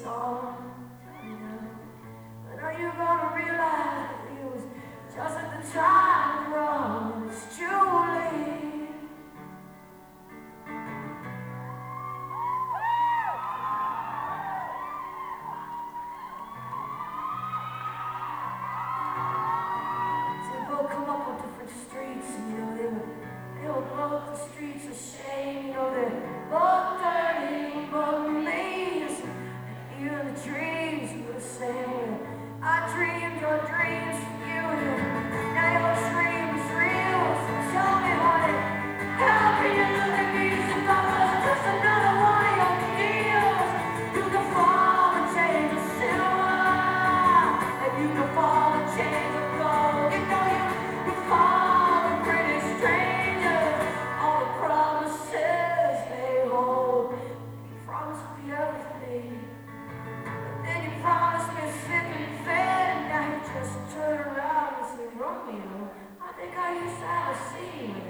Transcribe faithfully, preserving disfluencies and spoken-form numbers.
song. Tell me now. When are you gonna realize that it was just at the time wrong? It's Julie. They'll come up on different streets, and you know they would, they would walk the streets of shame. You know they're both dirty, but amazed. And even the dreams were the same way. I dreamed your dreams for you, and now your dream is real. So tell me, honey, how can you look at me as if I was just another one of your deals? You can fall and change to silver, and you can fall and change to gold. You know you can fall a pretty stranger. All the promises they hold. You promised me everything, but then you promised me sick and fed, and now you just turn around and say, Romeo, I think I used to have a scene.